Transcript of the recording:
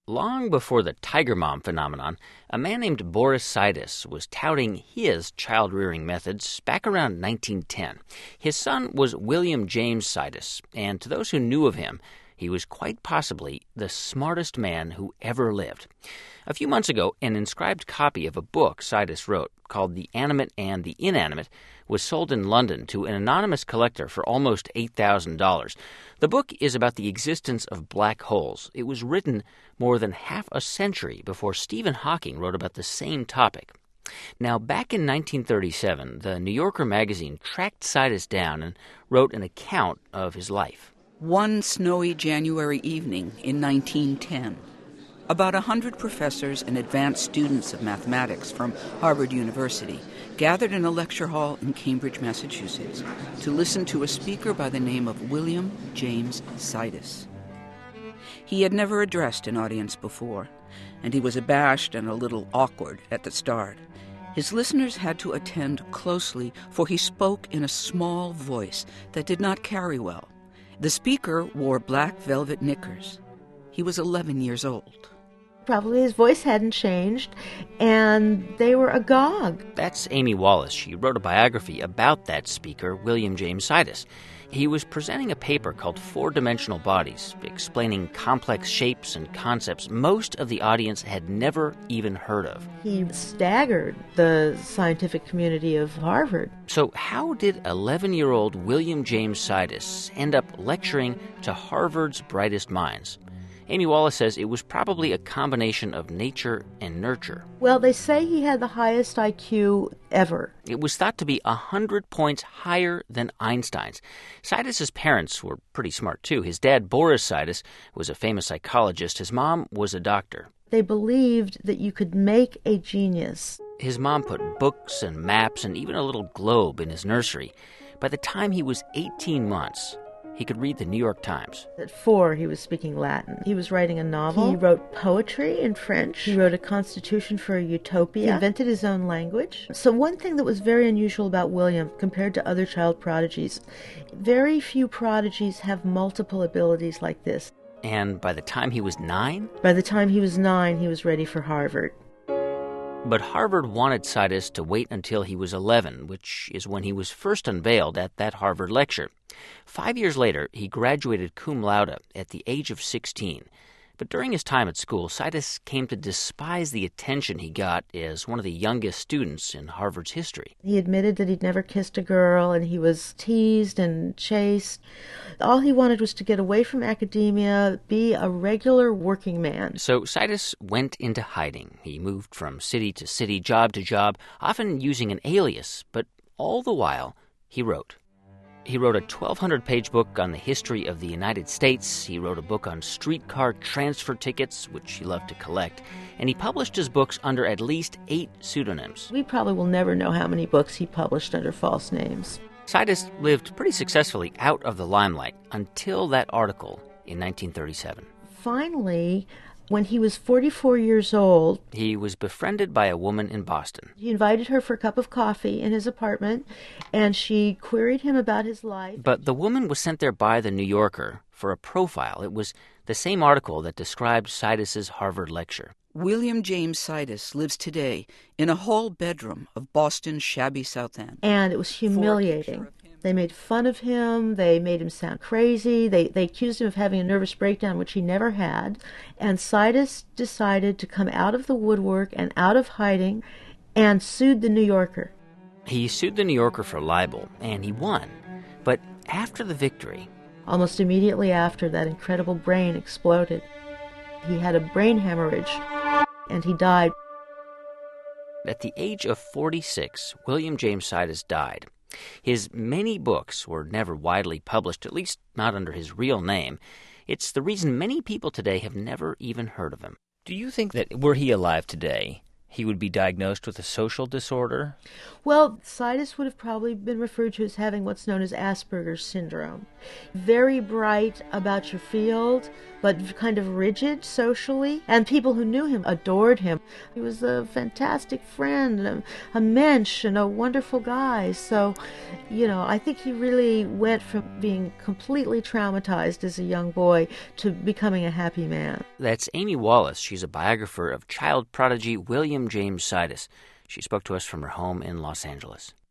Long before the Tiger Mom phenomenon, a man named Boris Sidis was touting his child-rearing methods back around 1910. His son was William James Sidis, and to those who knew of him, he was quite possibly the smartest man who ever lived. A few months ago, an inscribed copy of a book Sidis wrote called The Animate and the Inanimate was sold in London to an anonymous collector for almost $8,000. The book is about the existence of black holes. It was written more than half a century before Stephen Hawking wrote about the same topic. Now, back in 1937, the New Yorker magazine tracked Sidis down and wrote an account of his life. One snowy January evening in 1910, about 100 professors and advanced students of mathematics from Harvard University gathered in a lecture hall in Cambridge, Massachusetts, to listen to a speaker by the name of William James Sidis. He had never addressed an audience before, and he was abashed and a little awkward at the start. His listeners had to attend closely, for he spoke in a small voice that did not carry well. The speaker wore black velvet knickers. He was 11 years old. Probably his voice hadn't changed, and they were agog. That's Amy Wallace. She wrote a biography about that speaker, William James Sidis. He was presenting a paper called Four-Dimensional Bodies, explaining complex shapes and concepts most of the audience had never even heard of. He staggered the scientific community of Harvard. So how did 11-year-old William James Sidis end up lecturing to Harvard's brightest minds? Amy Wallace says it was probably a combination of nature and nurture. Well, they say he had the highest IQ ever. It was thought to be 100 points higher than Einstein's. Sidis's parents were pretty smart, too. His dad, Boris Sidis, was a famous psychologist. His mom was a doctor. They believed that you could make a genius. His mom put books and maps and even a little globe in his nursery. By the time he was 18 months, he could read the New York Times. At 4, he was speaking Latin. He was writing a novel. He wrote poetry in French. He wrote a constitution for a utopia. He invented his own language. So one thing that was very unusual about William, compared to other child prodigies, very few prodigies have multiple abilities like this. And by the time he was 9? By the time he was 9, he was ready for Harvard. But Harvard wanted Sidis to wait until he was 11, which is when he was first unveiled at that Harvard lecture. 5 years later, he graduated cum laude at the age of 16. But during his time at school, Sidis came to despise the attention he got as one of the youngest students in Harvard's history. He admitted that he'd never kissed a girl, and he was teased and chased. All he wanted was to get away from academia, be a regular working man. So Sidis went into hiding. He moved from city to city, job to job, often using an alias, but all the while, he wrote. He wrote a 1,200-page book on the history of the United States. He wrote a book on streetcar transfer tickets, which he loved to collect. And he published his books under at least 8 pseudonyms. We probably will never know how many books he published under false names. Sidis lived pretty successfully out of the limelight until that article in 1937. Finally, when he was 44 years old, he was befriended by a woman in Boston. He invited her for a cup of coffee in his apartment, and she queried him about his life. But the woman was sent there by the New Yorker for a profile. It was the same article that described Sidis's Harvard lecture. William James Sidis lives today in a hall bedroom of Boston's shabby South End. And it was humiliating. They made fun of him. They made him sound crazy. They accused him of having a nervous breakdown, which he never had. And Sidis decided to come out of the woodwork and out of hiding and sued the New Yorker. He sued the New Yorker for libel, and he won. But after the victory, almost immediately after, that incredible brain exploded. He had a brain hemorrhage, and he died. At the age of 46, William James Sidis died. His many books were never widely published, at least not under his real name. It's the reason many people today have never even heard of him. Do you think that were he alive today, he would be diagnosed with a social disorder? Well, Sidis would have probably been referred to as having what's known as Asperger's syndrome. Very bright about your field, but kind of rigid socially. And people who knew him adored him. He was a fantastic friend, a mensch, and a wonderful guy. So, I think he really went from being completely traumatized as a young boy to becoming a happy man. That's Amy Wallace. She's a biographer of child prodigy William James Sidis. She spoke to us from her home in Los Angeles.